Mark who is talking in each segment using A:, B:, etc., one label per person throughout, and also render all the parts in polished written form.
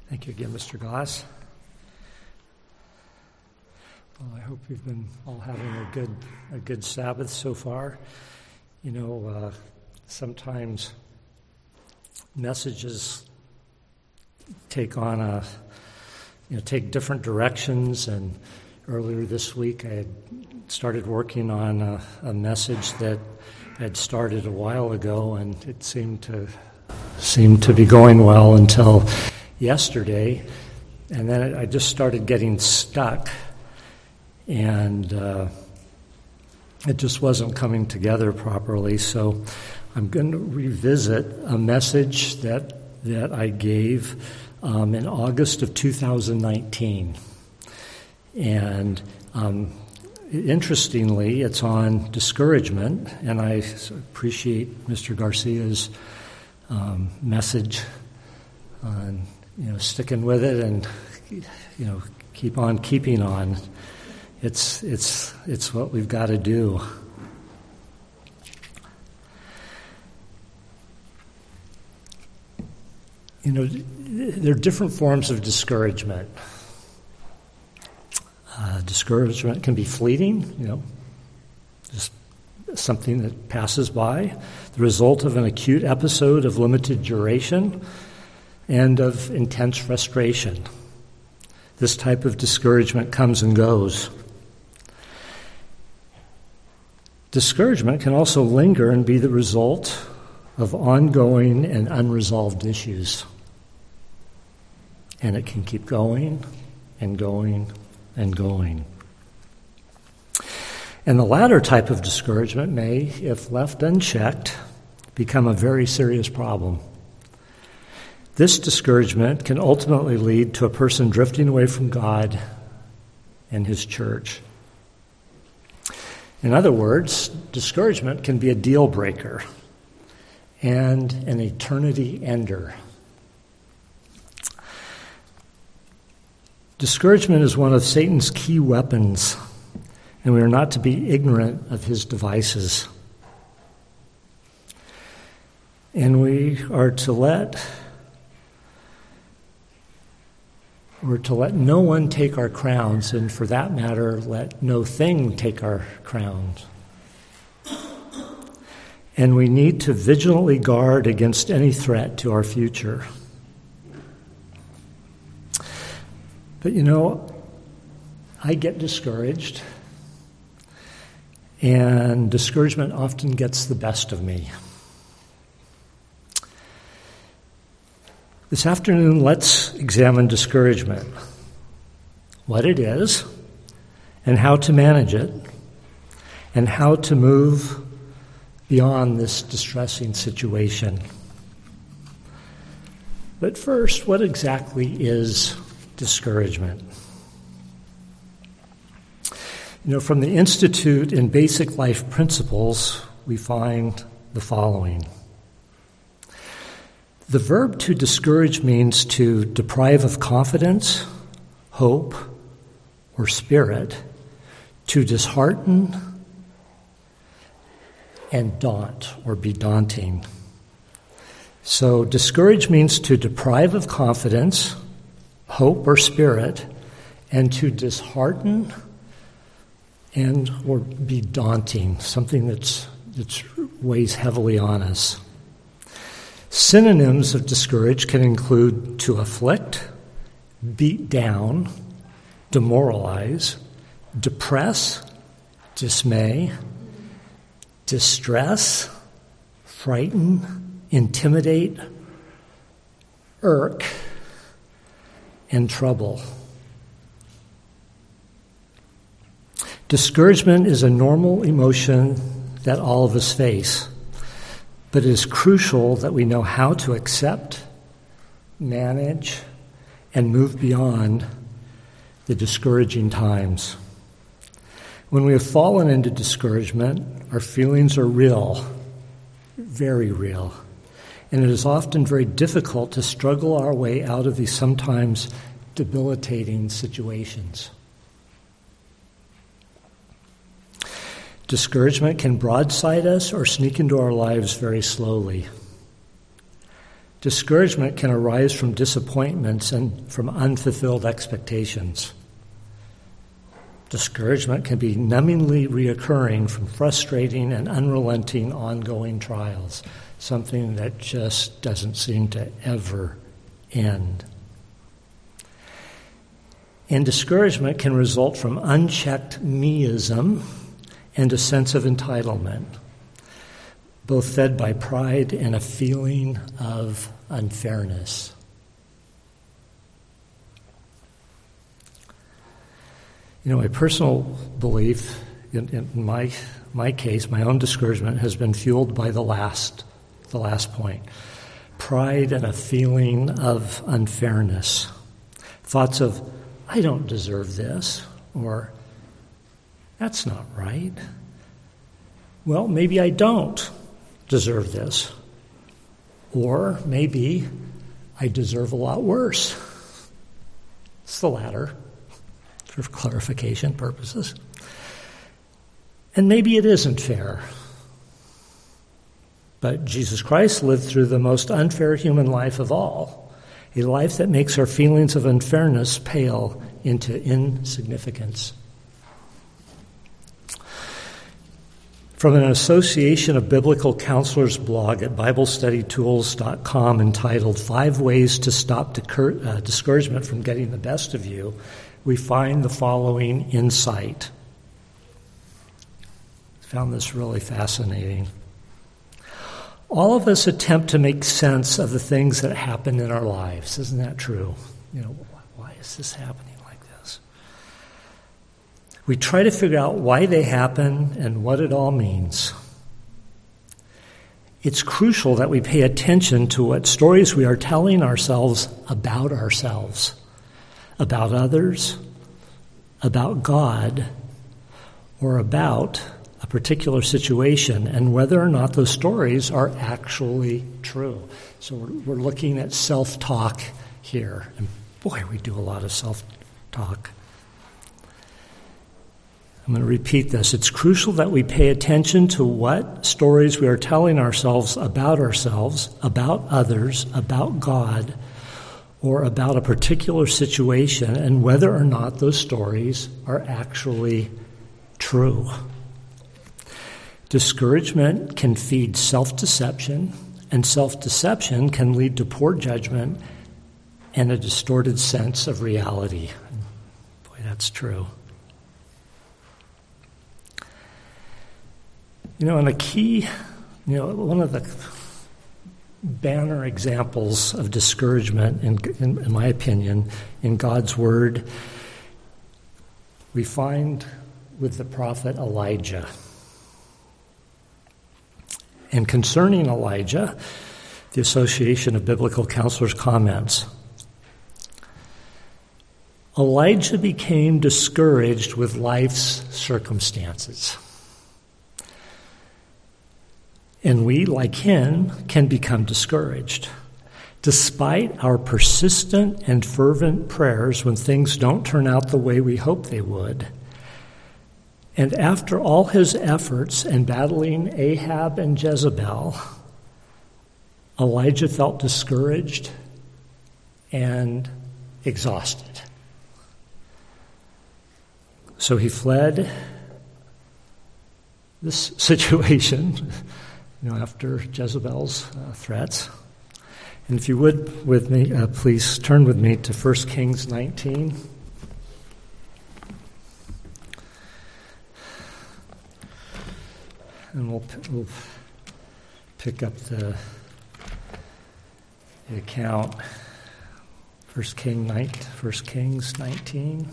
A: Thank you again, Mr. Goss. Well, I hope you've been all having a good Sabbath so far. You know, sometimes messages take different directions. And earlier this week, I had started working on a message that had started a while ago, and it seemed to be going well until yesterday, and then I just started getting stuck, and it just wasn't coming together properly. So I'm going to revisit a message that I gave in August of 2019, and interestingly, it's on discouragement, and I appreciate Mr. Garcia's message on sticking with it and keep on keeping on. It's what we've got to do. There are different forms of discouragement. Discouragement can be fleeting, just something that passes by, the result of an acute episode of limited duration and of intense frustration. This type of discouragement comes and goes. Discouragement can also linger and be the result of ongoing and unresolved issues. And it can keep going and going and going. And the latter type of discouragement may, if left unchecked, become a very serious problem. This discouragement can ultimately lead to a person drifting away from God and His church. In other words, discouragement can be a deal breaker and an eternity ender. Discouragement is one of Satan's key weapons, and we are not to be ignorant of his devices. And we are to let no one take our crowns, and for that matter, let no thing take our crowns. And we need to vigilantly guard against any threat to our future. But I get discouraged, and discouragement often gets the best of me. This afternoon, let's examine discouragement, what it is, and how to manage it, and how to move beyond this distressing situation. But first, what exactly is discouragement? From the Institute in Basic Life Principles, we find the following. The verb to discourage means to deprive of confidence, hope, or spirit, to dishearten and daunt or be daunting. So discourage means to deprive of confidence, hope, or spirit, and to dishearten and or be daunting, something that weighs heavily on us. Synonyms of discourage can include to afflict, beat down, demoralize, depress, dismay, distress, frighten, intimidate, irk, and trouble. Discouragement is a normal emotion that all of us face, but it is crucial that we know how to accept, manage, and move beyond the discouraging times. When we have fallen into discouragement, our feelings are real, very real, and it is often very difficult to struggle our way out of these sometimes debilitating situations. Discouragement can broadside us or sneak into our lives very slowly. Discouragement can arise from disappointments and from unfulfilled expectations. Discouragement can be numbingly reoccurring from frustrating and unrelenting ongoing trials, something that just doesn't seem to ever end. And discouragement can result from unchecked meism and a sense of entitlement, both fed by pride and a feeling of unfairness. My personal belief, in my case, my own discouragement has been fueled by the last point. Pride and a feeling of unfairness. Thoughts of, I don't deserve this, or that's not right. Well, maybe I don't deserve this. Or maybe I deserve a lot worse. It's the latter, for clarification purposes. And maybe it isn't fair. But Jesus Christ lived through the most unfair human life of all, a life that makes our feelings of unfairness pale into insignificance. From an Association of Biblical Counselors blog at BibleStudyTools.com entitled 5 Ways to Stop Discouragement from Getting the Best of You, we find the following insight. I found this really fascinating. All of us attempt to make sense of the things that happen in our lives. Isn't that true? Why is this happening like this? We try to figure out why they happen and what it all means. It's crucial that we pay attention to what stories we are telling ourselves, about others, about God, or about a particular situation, and whether or not those stories are actually true. So we're looking at self-talk here. And boy, we do a lot of self-talk. I'm going to repeat this. It's crucial that we pay attention to what stories we are telling ourselves, about others, about God, or about a particular situation, and whether or not those stories are actually true. Discouragement can feed self-deception, and self-deception can lead to poor judgment and a distorted sense of reality. Boy, that's true. And a key, one of the banner examples of discouragement, in my opinion, in God's Word, we find with the prophet Elijah. And concerning Elijah, the Association of Biblical Counselors comments, Elijah became discouraged with life's circumstances. And we, like him, can become discouraged. Despite our persistent and fervent prayers when things don't turn out the way we hope they would, and after all his efforts in battling Ahab and Jezebel, Elijah felt discouraged and exhausted. So he fled this situation, after Jezebel's threats. And if you would, with me, please turn with me to 1 Kings 19. And we'll pick up the account. 1 Kings 19.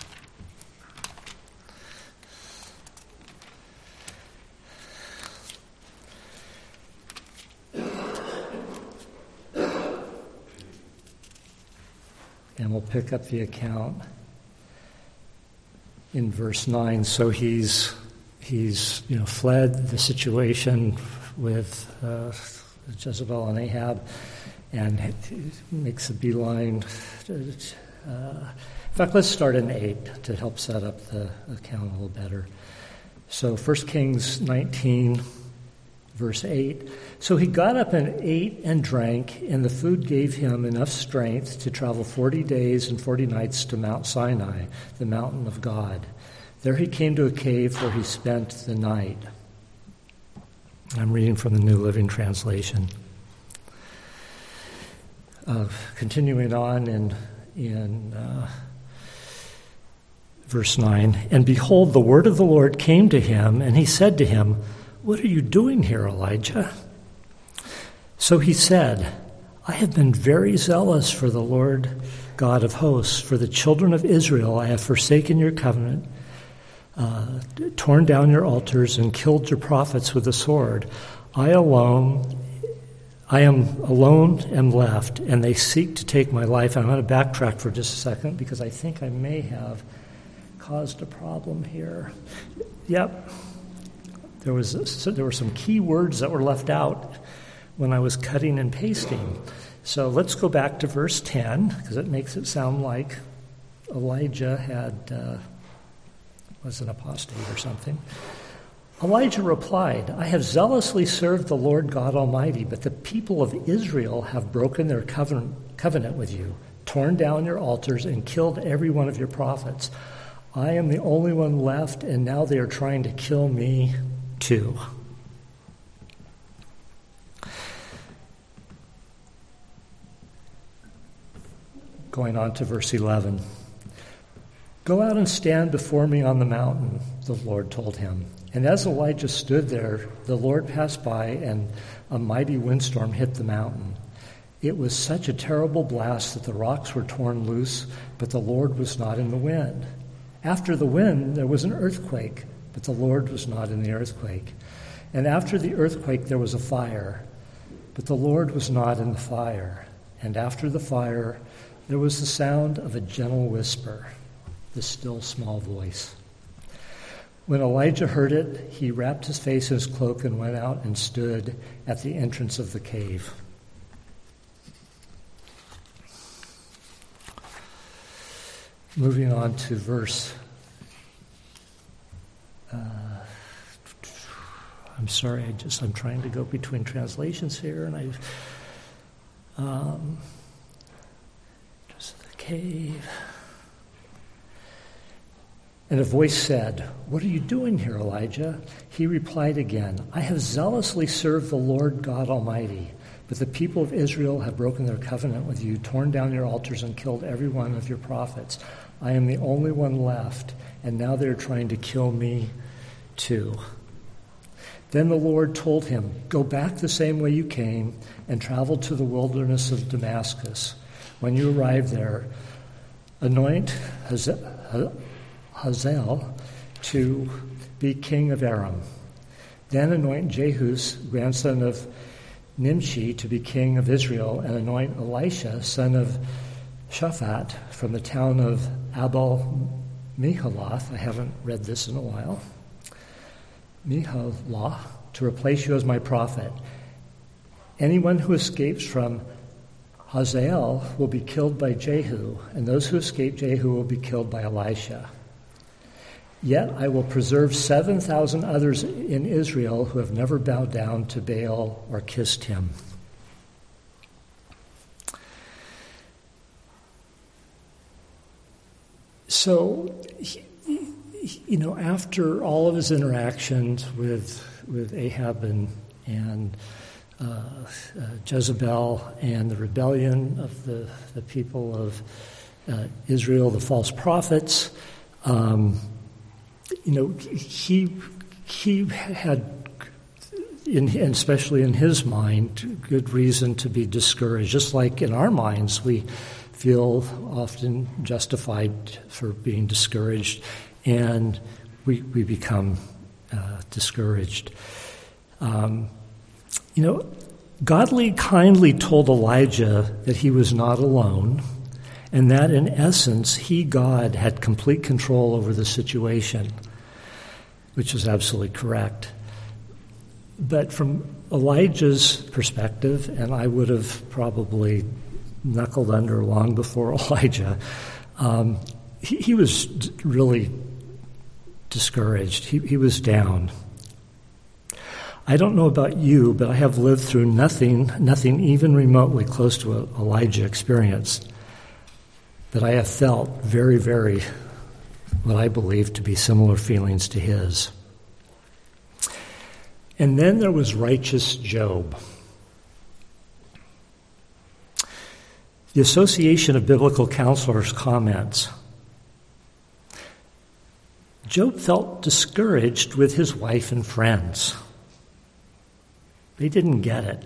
A: And we'll pick up the account in verse 9. So he's fled the situation with Jezebel and Ahab, and he makes a beeline. In fact, let's start in 8 to help set up the account a little better. So 1 Kings 19, Verse 8, so he got up and ate and drank, and the food gave him enough strength to travel 40 days and 40 nights to Mount Sinai, the mountain of God. There he came to a cave where he spent the night. I'm reading from the New Living Translation. Continuing on in verse 9, and behold, the word of the Lord came to him, and he said to him, what are you doing here, Elijah? So he said, I have been very zealous for the Lord God of hosts. For the children of Israel I have forsaken your covenant, torn down your altars, and killed your prophets with the sword. I am alone left, and they seek to take my life. And I'm going to backtrack for just a second because I think I may have caused a problem here. Yep. There were some key words that were left out when I was cutting and pasting. So let's go back to verse 10, because it makes it sound like Elijah was an apostate or something. Elijah replied, I have zealously served the Lord God Almighty, but the people of Israel have broken their covenant with you, torn down your altars, and killed every one of your prophets. I am the only one left, and now they are trying to kill me too. Going on to verse 11. Go out and stand before me on the mountain, the Lord told him. And as Elijah stood there, the Lord passed by, and a mighty windstorm hit the mountain. It was such a terrible blast that the rocks were torn loose, but the Lord was not in the wind. After the wind, there was an earthquake, but the Lord was not in the earthquake. And after the earthquake, there was a fire, but the Lord was not in the fire. And after the fire, there was the sound of a gentle whisper, the still small voice. When Elijah heard it, he wrapped his face in his cloak and went out and stood at the entrance of the cave. Moving on to verse... I'm sorry, I'm trying to go between translations here, and just the cave. And a voice said, what are you doing here, Elijah? He replied again, I have zealously served the Lord God Almighty, but the people of Israel have broken their covenant with you, torn down your altars, and killed every one of your prophets. I am the only one left, and now they're trying to kill me too. Then the Lord told him, go back the same way you came and travel to the wilderness of Damascus. When you arrive there, anoint Hazael to be king of Aram. Then anoint Jehu, grandson of Nimshi, to be king of Israel, and anoint Elisha, son of Shaphat, from the town of Abel-Meholath. I haven't read this in a while. Meholah, to replace you as my prophet. Anyone who escapes from Hazael will be killed by Jehu, and those who escape Jehu will be killed by Elisha. Yet I will preserve 7,000 others in Israel who have never bowed down to Baal or kissed him. So, after all of his interactions with Ahab and Jezebel and the rebellion of the people of Israel, the false prophets, he had, and especially in his mind, good reason to be discouraged. Just like in our minds, we feel often justified for being discouraged, and we become discouraged. God kindly told Elijah that he was not alone, and that in essence, God had complete control over the situation, which is absolutely correct. But from Elijah's perspective, and I would have probably knuckled under long before Elijah, he was really discouraged. He was down. I don't know about you, but I have lived through nothing even remotely close to what Elijah experienced. But I have felt very, very, what I believe to be similar feelings to his. And then there was righteous Job. The Association of Biblical Counselors comments, Job felt discouraged with his wife and friends. They didn't get it.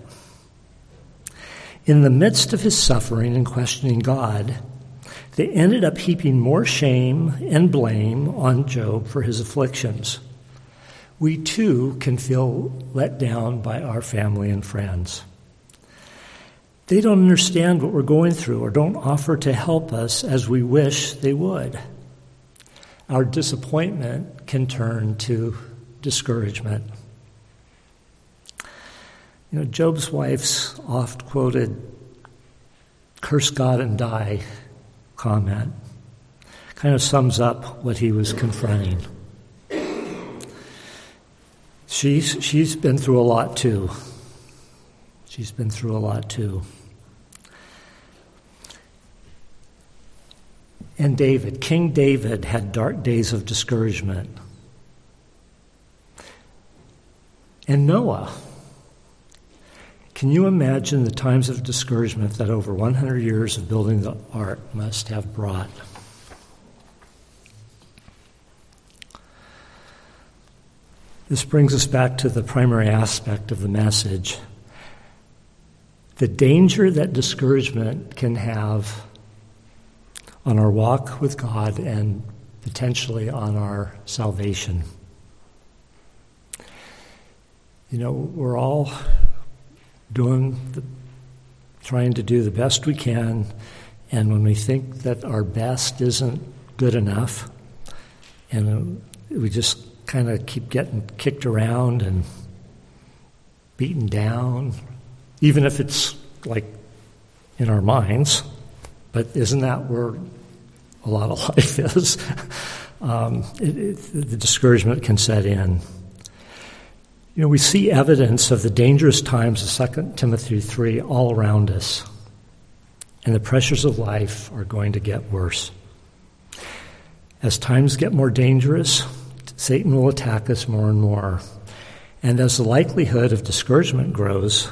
A: In the midst of his suffering and questioning God, they ended up heaping more shame and blame on Job for his afflictions. We too can feel let down by our family and friends. They don't understand what we're going through or don't offer to help us as we wish they would. Our disappointment can turn to discouragement. Job's wife's oft-quoted "curse God and die" comment kind of sums up what he was confronting. She's been through a lot too. And King David, had dark days of discouragement. And Noah. Can you imagine the times of discouragement that over 100 years of building the ark must have brought? This brings us back to the primary aspect of the message. The danger that discouragement can have on our walk with God and potentially on our salvation. We're all trying to do the best we can, and when we think that our best isn't good enough, and we just kind of keep getting kicked around and beaten down, even if it's like in our minds, but isn't that where a lot of life is? The discouragement can set in. We see evidence of the dangerous times of 2 Timothy 3 all around us, and the pressures of life are going to get worse. As times get more dangerous, Satan will attack us more and more. And as the likelihood of discouragement grows,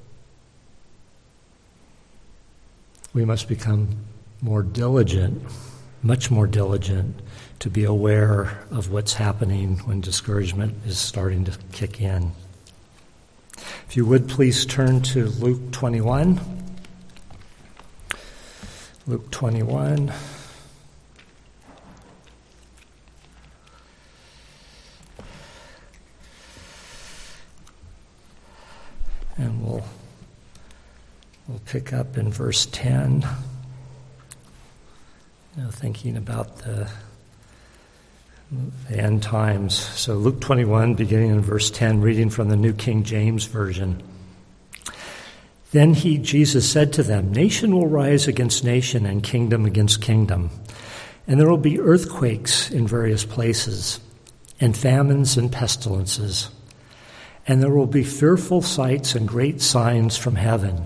A: we must become more diligent, much more diligent, to be aware of what's happening when discouragement is starting to kick in. If you would, please turn to Luke 21. Luke 21. And we'll pick up in verse 10. Thinking about the end times. So Luke 21, beginning in verse 10, reading from the New King James Version. Then Jesus said to them, "Nation will rise against nation and kingdom against kingdom, and there will be earthquakes in various places, and famines and pestilences, and there will be fearful sights and great signs from heaven.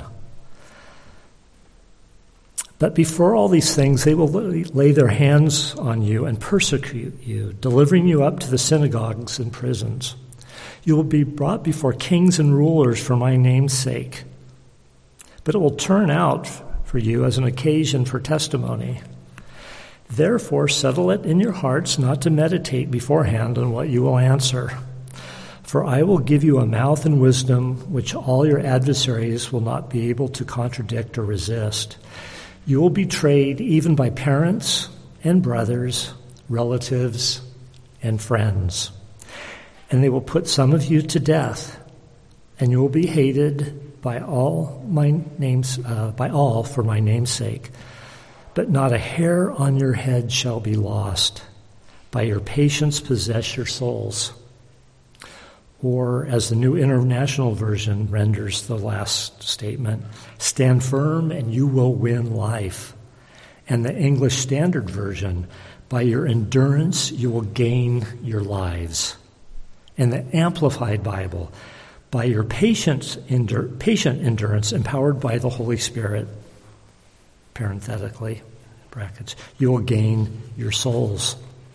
A: But before all these things, they will lay their hands on you and persecute you, delivering you up to the synagogues and prisons. You will be brought before kings and rulers for my name's sake. But it will turn out for you as an occasion for testimony. Therefore, settle it in your hearts not to meditate beforehand on what you will answer. For I will give you a mouth and wisdom which all your adversaries will not be able to contradict or resist. You will be betrayed even by parents and brothers, relatives, and friends. And they will put some of you to death, and you will be hated by all for my name's sake. But not a hair on your head shall be lost. By your patience possess your souls." Or, as the New International Version renders the last statement, "Stand firm and you will win life." And the English Standard Version, "By your endurance you will gain your lives." And the Amplified Bible, by your patient endurance, empowered by the Holy Spirit, parenthetically, brackets, you will gain your souls.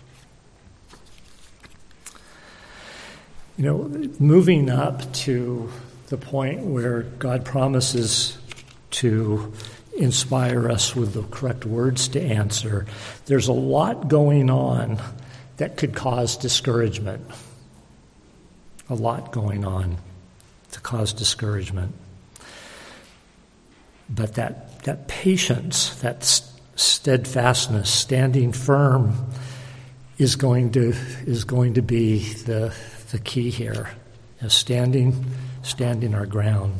A: You know, moving up to the point where God promises to inspire us with the correct words to answer, there's a lot going on that could cause discouragement. A lot going on to cause discouragement. But that patience, that steadfastness, standing firm, is going to be the key here. Standing our ground.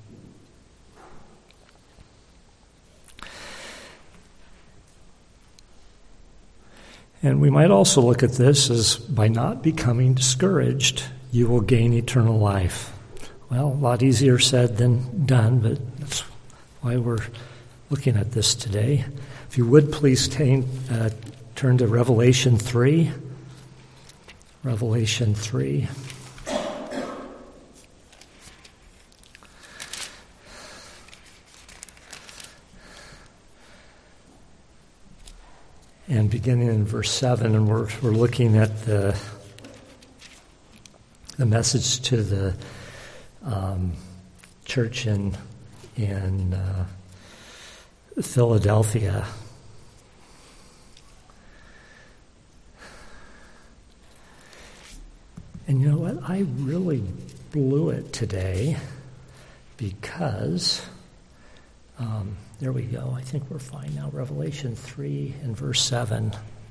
A: And we might also look at this as by not becoming discouraged, you will gain eternal life. Well, a lot easier said than done, but that's why we're looking at this today. If you would please turn to Revelation 3. Revelation 3. And beginning in verse 7, and we're looking at the message to the church in Philadelphia. And you know what? I really blew it today because, there we go. I think we're fine now. Revelation 3 and verse 7.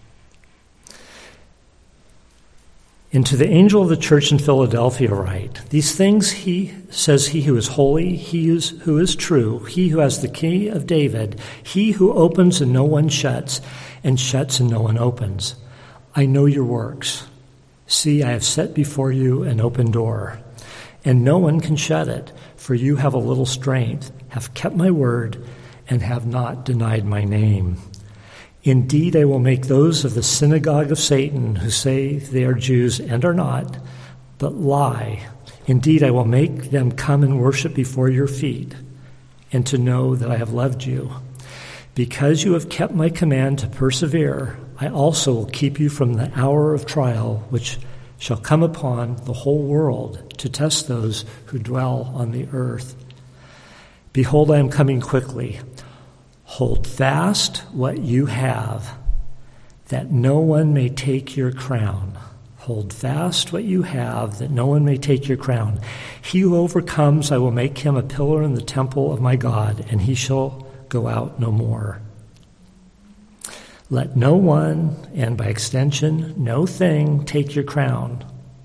A: And to the angel of the church in Philadelphia write, these things he says, he who is holy, who is true, he who has the key of David, he who opens and no one shuts, and shuts and no one opens. I know your works. See, I have set before you an open door, and no one can shut it, for you have a little strength, have kept my word, and have not denied my name. Indeed, I will make those of the synagogue of Satan who say they are Jews and are not, but lie. Indeed, I will make them come and worship before your feet, and to know that I have loved you. Because you have kept my command to persevere, I also will keep you from the hour of trial, which shall come upon the whole world to test those who dwell on the earth. Behold, I am coming quickly. Hold fast what you have, that no one may take your crown. Hold fast what you have, that no one may take your crown. He who overcomes, I will make him a pillar in the temple of my God, and he shall go out no more. Let no one, and by extension, no thing, take your crown.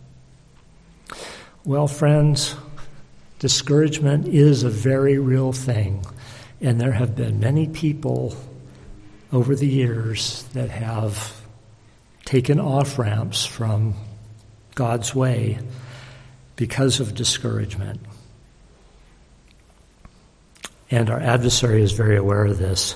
A: Well, friends, discouragement is a very real thing. And there have been many people over the years that have taken off-ramps from God's way because of discouragement. And our adversary is very aware of this.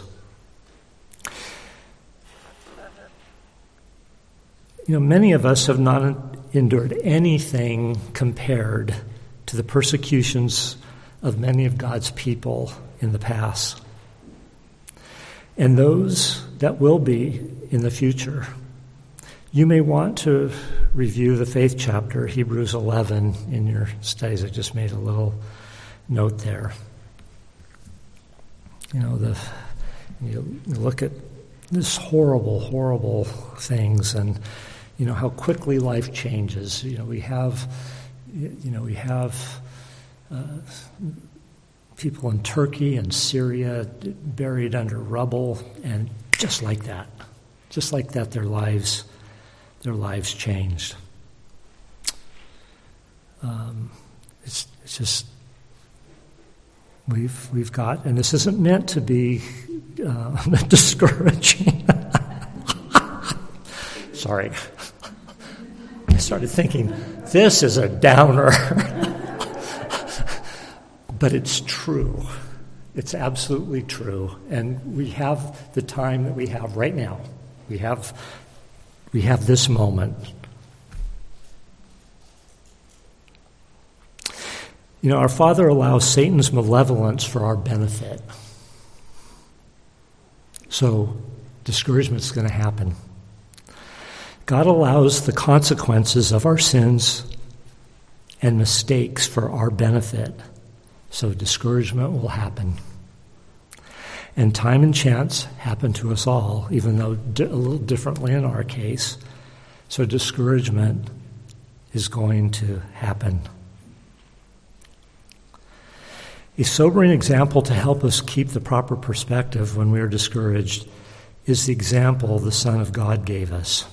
A: You know, many of us have not endured anything compared to the persecutions of many of God's people in the past, and those that will be in the future. You may want to review the faith chapter, Hebrews 11, in your studies. I just made a little note there. You know, you look at this horrible things, and you know how quickly life changes. We have people in Turkey and Syria buried under rubble, and just like that, their lives changed. It's just we've got, and this isn't meant to be discouraging. Sorry, I started thinking this is a downer. But it's true. It's absolutely true. And we have the time that we have right now. We have this moment. Our Father allows Satan's malevolence for our benefit. So discouragement's going to happen. God allows the consequences of our sins and mistakes for our benefit. So discouragement will happen. And time and chance happen to us all, even though a little differently in our case. So discouragement is going to happen. A sobering example to help us keep the proper perspective when we are discouraged is the example the Son of God gave us.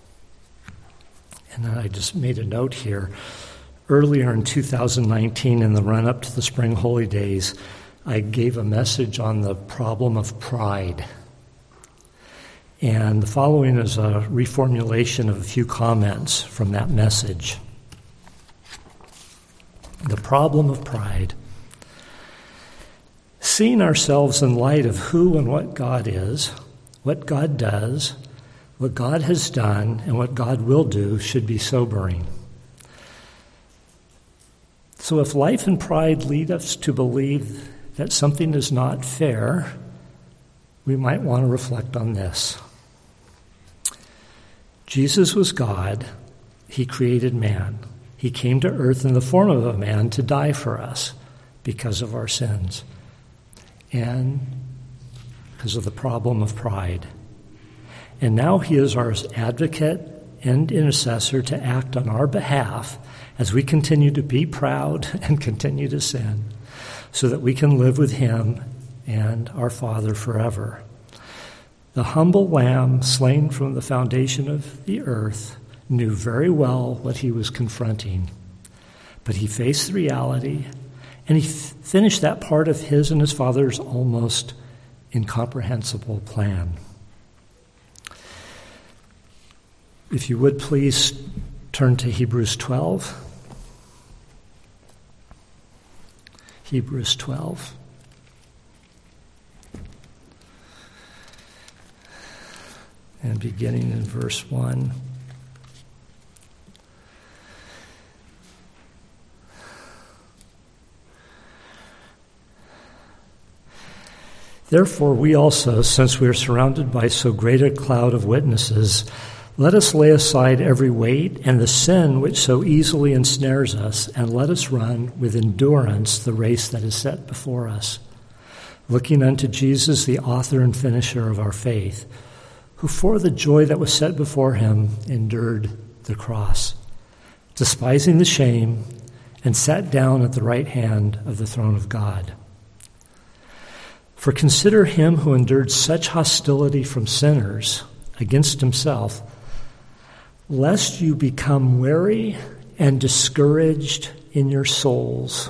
A: And I just made a note here. Earlier in 2019, in the run-up to the Spring Holy Days, I gave a message on the problem of pride. And the following is a reformulation of a few comments from that message. The problem of pride. Seeing ourselves in light of who and what God is, what God does, what God has done, and what God will do should be sobering. So if life and pride lead us to believe that something is not fair, we might want to reflect on this. Jesus was God. He created man. He came to earth in the form of a man to die for us because of our sins and because of the problem of pride. And now he is our advocate and intercessor to act on our behalf as we continue to be proud and continue to sin, so that we can live with him and our Father forever. The humble lamb slain from the foundation of the earth knew very well what he was confronting, but he faced the reality, and he finished that part of his and his Father's almost incomprehensible plan. If you would please turn to Hebrews 12. Hebrews 12. And beginning in verse 1. Therefore, we also, since we are surrounded by so great a cloud of witnesses, let us lay aside every weight and the sin which so easily ensnares us, and let us run with endurance the race that is set before us, looking unto Jesus, the author and finisher of our faith, who for the joy that was set before him endured the cross, despising the shame, and sat down at the right hand of the throne of God. For consider him who endured such hostility from sinners against himself, lest you become weary and discouraged in your souls.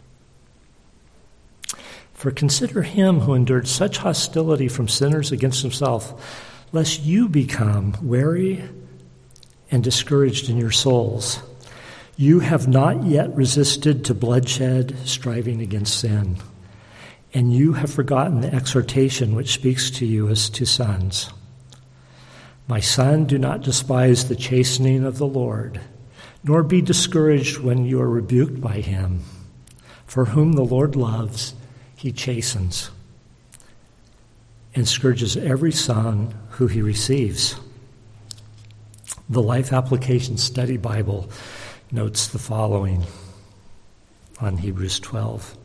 A: For consider him who endured such hostility from sinners against himself, lest you become weary and discouraged in your souls. You have not yet resisted to bloodshed, striving against sin, and you have forgotten the exhortation which speaks to you as to sons. My son, do not despise the chastening of the Lord, nor be discouraged when you are rebuked by him. For whom the Lord loves, he chastens, and scourges every son who he receives. The Life Application Study Bible notes the following on Hebrews 12.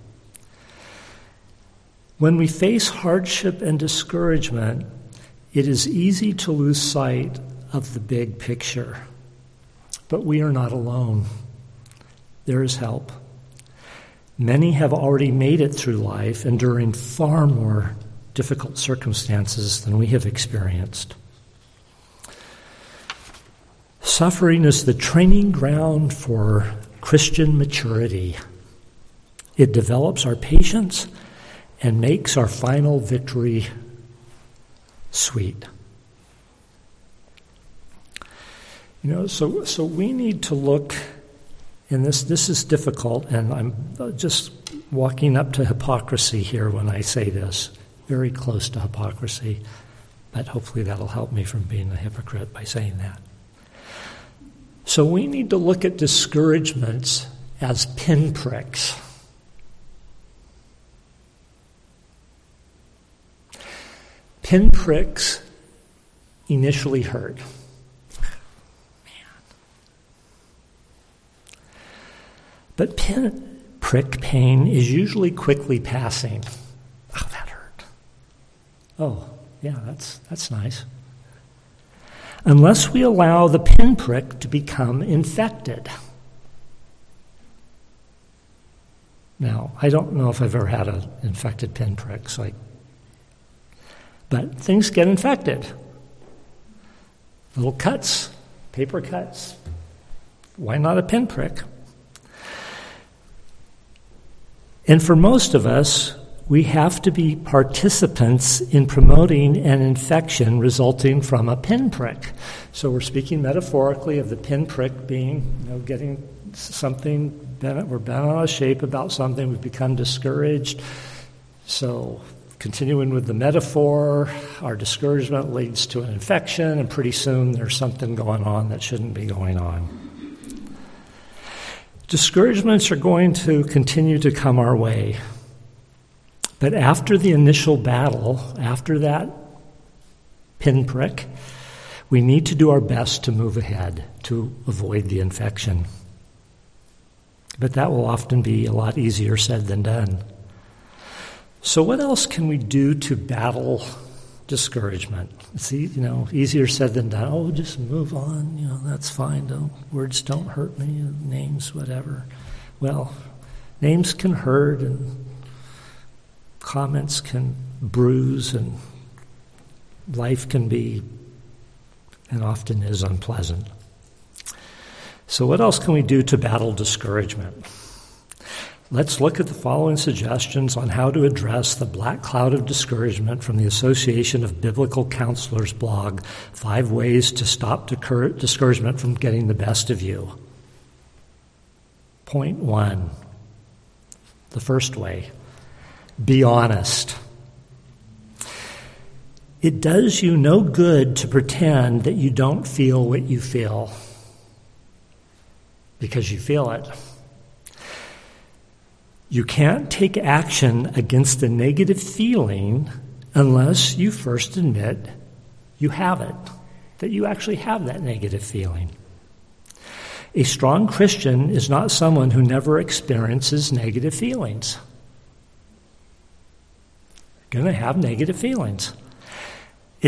A: When we face hardship and discouragement, it is easy to lose sight of the big picture. But we are not alone. There is help. Many have already made it through life, enduring far more difficult circumstances than we have experienced. Suffering is the training ground for Christian maturity. It develops our patience and makes our final victory sweet. So we need to look, and this is difficult, and I'm just walking up to hypocrisy here when I say this, very close to hypocrisy, but hopefully that'll help me from being a hypocrite by saying that. So we need to look at discouragements as pinpricks. Pinpricks initially hurt. But pinprick pain is usually quickly passing. Oh, that hurt. Oh, yeah, that's nice. Unless we allow the pinprick to become infected. Now, I don't know if I've ever had an infected pinprick, but things get infected. Little cuts, paper cuts. Why not a pinprick? And for most of us, we have to be participants in promoting an infection resulting from a pinprick. So we're speaking metaphorically of the pinprick being, getting something, we're bent out of shape about something, we've become discouraged. So continuing with the metaphor, our discouragement leads to an infection, and pretty soon there's something going on that shouldn't be going on. Discouragements are going to continue to come our way. But after the initial battle, after that pinprick, we need to do our best to move ahead, to avoid the infection. But that will often be a lot easier said than done. So what else can we do to battle discouragement? It's easier said than done. Oh, just move on. That's fine. Words don't hurt me. Names, whatever. Well, names can hurt, and comments can bruise, and life can be, and often is, unpleasant. So what else can we do to battle discouragement? Let's look at the following suggestions on how to address the black cloud of discouragement from the Association of Biblical Counselors blog, 5 Ways to Stop Discouragement from Getting the Best of You. Point 1, the first way, be honest. It does you no good to pretend that you don't feel what you feel, because you feel it. You can't take action against a negative feeling unless you first admit you have it, that you actually have that negative feeling. A strong Christian is not someone who never experiences negative feelings. You're going to have negative feelings. The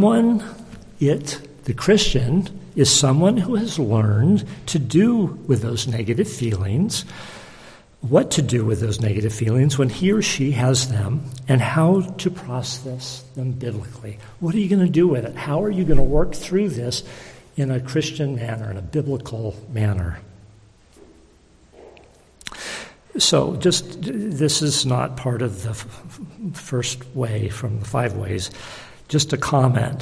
A: Christian is someone who has learned to do with those negative feelings, what to do with those negative feelings when he or she has them, and how to process them biblically. What are you going to do with it? How are you going to work through this in a Christian manner, in a biblical manner? So this is not part of the first way from the 5 ways. Just a comment.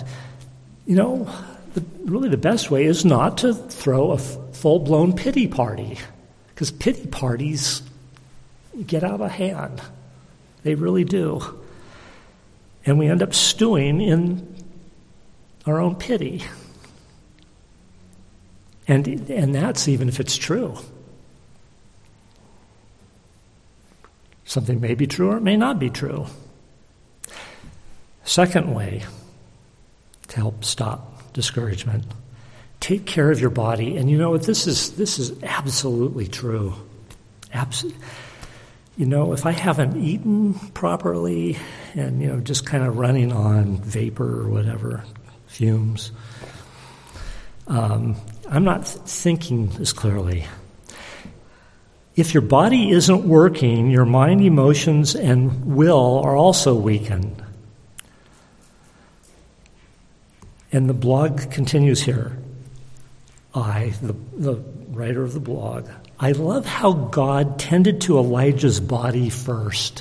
A: Really the best way is not to throw a full-blown pity party, because pity parties get out of hand. They really do. And we end up stewing in our own pity. And that's even if it's true. Something may be true or it may not be true. Second way to help stop discouragement, take care of your body. And this is absolutely true. If I haven't eaten properly and, just kind of running on vapor or whatever, fumes, I'm not thinking as clearly. If your body isn't working, your mind, emotions, and will are also weakened. And the blog continues here. The writer of the blog, I love how God tended to Elijah's body first,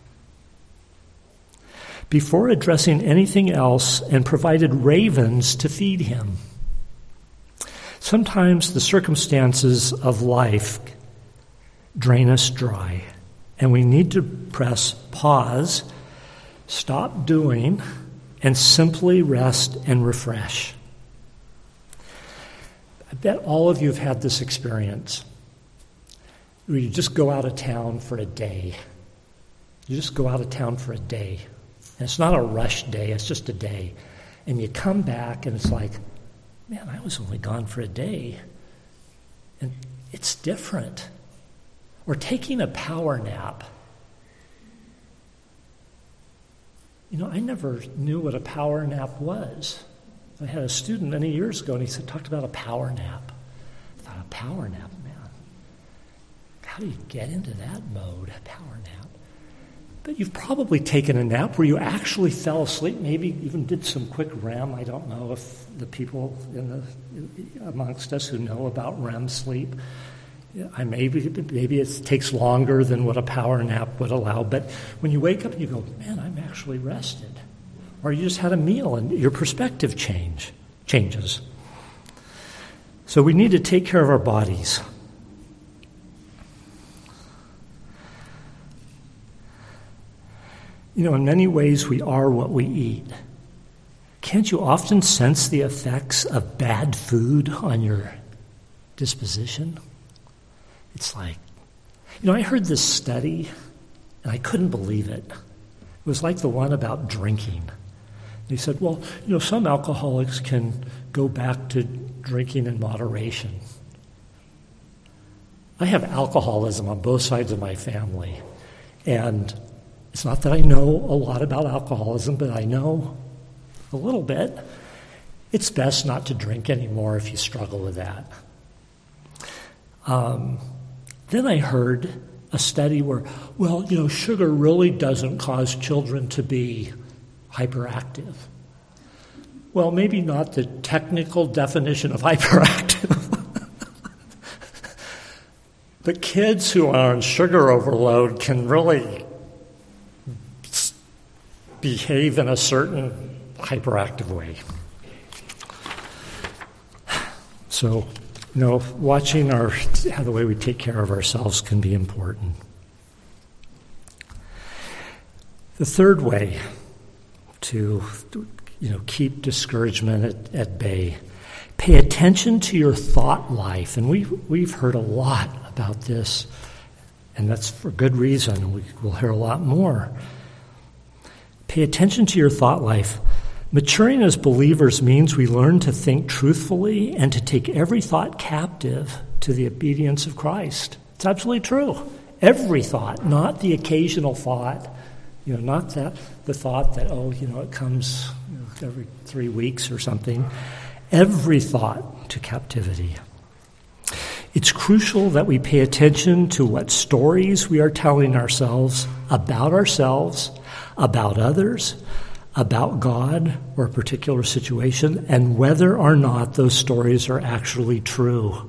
A: before addressing anything else, and provided ravens to feed him. Sometimes the circumstances of life drain us dry, and we need to press pause, stop doing, and simply rest and refresh. I bet all of you have had this experience. where you just go out of town for a day. You just go out of town for a day. And it's not a rush day, it's just a day. And you come back and it's like, man, I was only gone for a day. And it's different. Or taking a power nap. You know, I never knew what a power nap was. I had a student many years ago, and he talked about a power nap. I thought, a power nap, man. How do you get into that mode, a power nap? But you've probably taken a nap where you actually fell asleep, maybe even did some quick REM. I don't know if the people amongst us who know about REM sleep, maybe it takes longer than what a power nap would allow. But when you wake up and you go, man, I'm actually rested. Or you just had a meal and your perspective changes. So we need to take care of our bodies. You know, in many ways we are what we eat. Can't you often sense the effects of bad food on your disposition? It's like, you know, I heard this study and I couldn't believe it. It was like the one about drinking. They said, well, you know, some alcoholics can go back to drinking in moderation. I have alcoholism on both sides of my family. And it's not that I know a lot about alcoholism, but I know a little bit. It's best not to drink anymore if you struggle with that. Then I heard a study where, well, you know, sugar really doesn't cause children to be hyperactive. Well, maybe not the technical definition of hyperactive. But kids who are on sugar overload can really behave in a certain hyperactive way. So, you know, watching how the way we take care of ourselves can be important. The third way to, you know, keep discouragement at bay, pay attention to your thought life. And we've heard a lot about this, and that's for good reason. We'll hear a lot more. Pay attention to your thought life. Maturing as believers means we learn to think truthfully and to take every thought captive to the obedience of Christ. It's absolutely true. Every thought, not the occasional thought, you know, not the thought that, oh, you know, it comes every 3 weeks or something. Every thought to captivity. It's crucial that we pay attention to what stories we are telling ourselves, about others, about God or a particular situation, and whether or not those stories are actually true.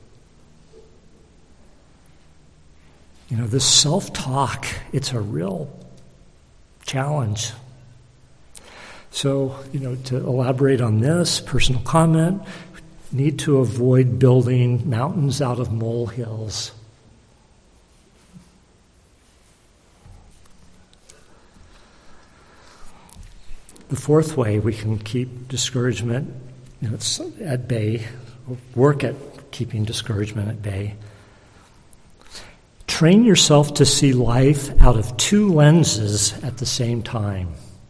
A: You know, this self-talk, it's a real challenge. So, you know, to elaborate on this, personal comment, need to avoid building mountains out of molehills. The fourth way we can keep discouragement, you know, it's at bay, work at keeping discouragement at bay. Train yourself to see life out of two lenses at the same time.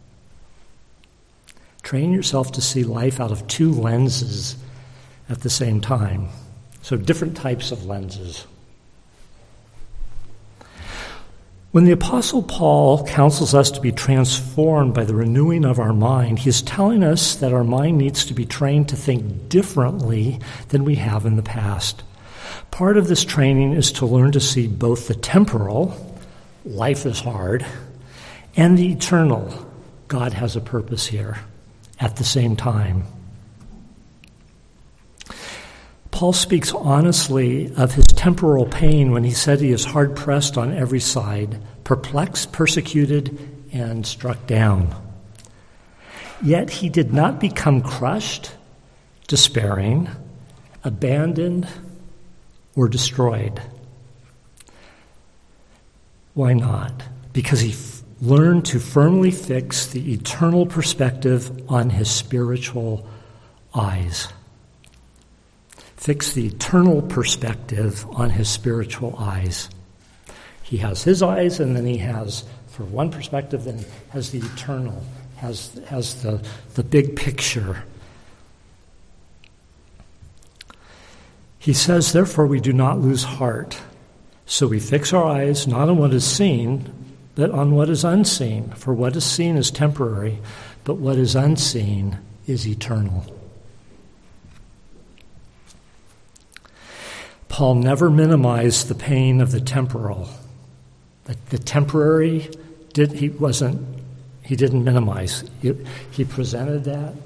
A: Train yourself to see life out of two lenses at the same time. So different types of lenses. When the Apostle Paul counsels us to be transformed by the renewing of our mind, he is telling us that our mind needs to be trained to think differently than we have in the past. Part of this training is to learn to see both the temporal, life is hard, and the eternal, God has a purpose here, at the same time. Paul speaks honestly of his temporal pain when he said he is hard-pressed on every side, perplexed, persecuted, and struck down. Yet he did not become crushed, despairing, abandoned, or destroyed. Why not? Because he learned to firmly fix the eternal perspective on his spiritual eyes. fix the eternal perspective on his spiritual eyes. He has his eyes, and then he has, for one perspective, then has the eternal, has the big picture. He says, therefore, we do not lose heart. So we fix our eyes not on what is seen, but on what is unseen. For what is seen is temporary, but what is unseen is eternal. Paul never minimized the pain of the temporal. The temporary, he didn't minimize. He presented that.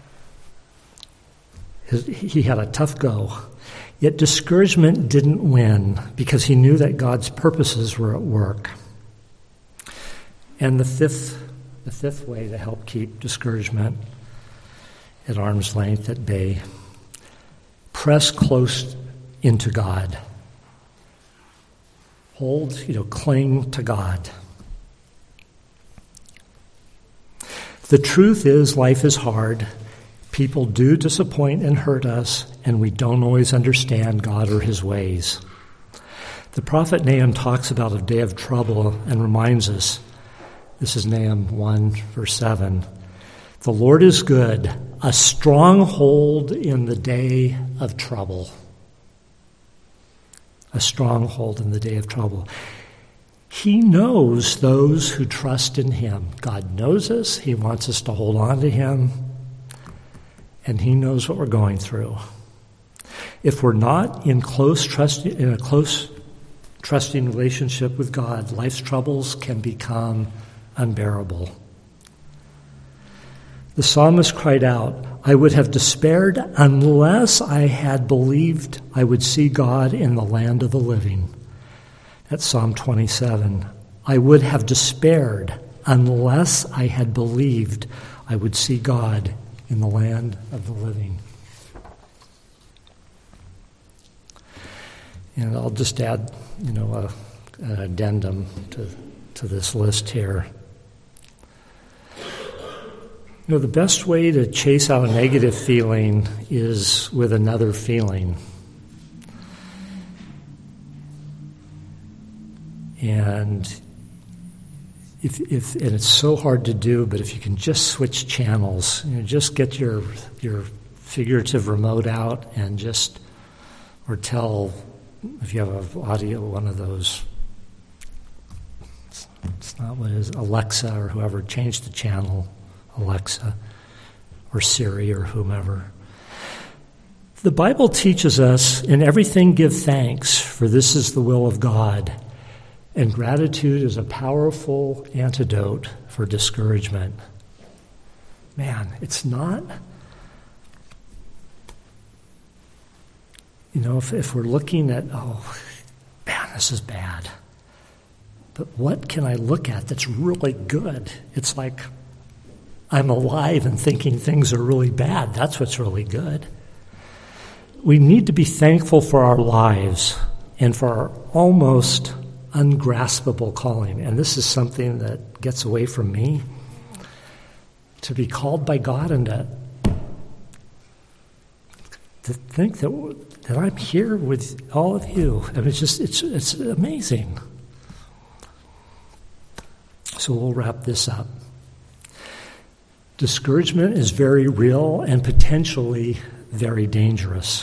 A: He had a tough go. Yet discouragement didn't win because he knew that God's purposes were at work. And the fifth way to help keep discouragement at arm's length, at bay, press close into God. Cling to God. The truth is, life is hard. People do disappoint and hurt us, and we don't always understand God or his ways. The prophet Nahum talks about a day of trouble and reminds us, this is Nahum 1, verse 7, the Lord is good, a stronghold in the day of trouble. A stronghold in the day of trouble. He knows those who trust in him. God knows us. He wants us to hold on to him. And he knows what we're going through. If we're not in a close, trusting relationship with God, life's troubles can become unbearable. The psalmist cried out, I would have despaired unless I had believed I would see God in the land of the living. That's Psalm 27. I would have despaired unless I had believed I would see God in the land of the living. And I'll just add, an addendum to this list here. The best way to chase out a negative feeling is with another feeling. And and it's so hard to do, but if you can just switch channels, just get your figurative remote out and or tell, if you have an audio, one of those, it's not what it is, Alexa or whoever, change the channel. Alexa or Siri or whomever. The Bible teaches us, in everything give thanks, for this is the will of God. And gratitude is a powerful antidote for discouragement. Man, it's not, if we're looking at, this is bad. But what can I look at that's really good? It's like, I'm alive and thinking things are really bad. That's what's really good. We need to be thankful for our lives and for our almost ungraspable calling. And this is something that gets away from me. To be called by God and to think that I'm here with all of you. I mean, it's amazing. So we'll wrap this up. Discouragement is very real and potentially very dangerous.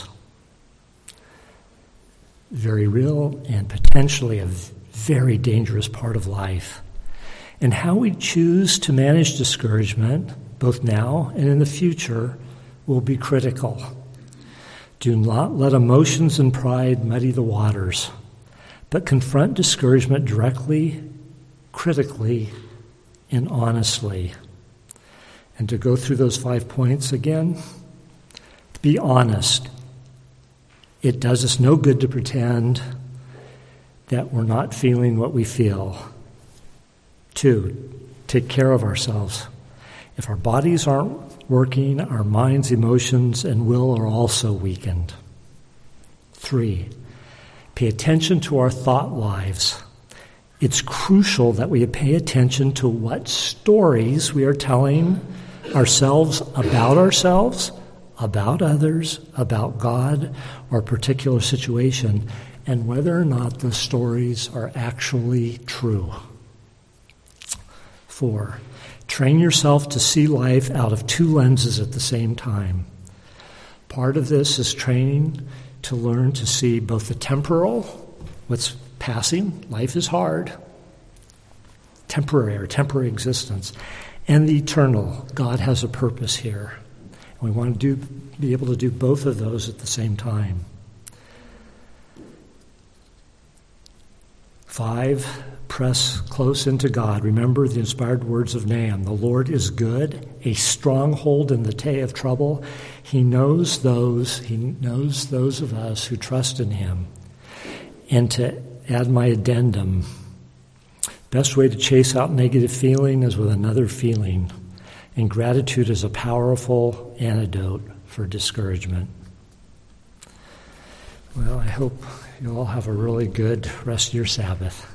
A: Very real and potentially a very dangerous part of life. And how we choose to manage discouragement, both now and in the future, will be critical. Do not let emotions and pride muddy the waters, but confront discouragement directly, critically, and honestly. And to go through those 5 points again, be honest. It does us no good to pretend that we're not feeling what we feel. 2, take care of ourselves. If our bodies aren't working, our minds, emotions, and will are also weakened. 3, pay attention to our thought lives. It's crucial that we pay attention to what stories we are telling ourselves about ourselves, about others, about God, or a particular situation, and whether or not the stories are actually true. 4, train yourself to see life out of 2 lenses at the same time. Part of this is training to learn to see both the temporal, what's passing, life is hard, temporary existence, and the eternal. God has a purpose here. We want to be able to do both of those at the same time. 5, press close into God. Remember the inspired words of Nahum. The Lord is good, a stronghold in the day of trouble. He knows those of us who trust in him. And to add my addendum, best way to chase out negative feeling is with another feeling. And gratitude is a powerful antidote for discouragement. Well, I hope you all have a really good rest of your Sabbath.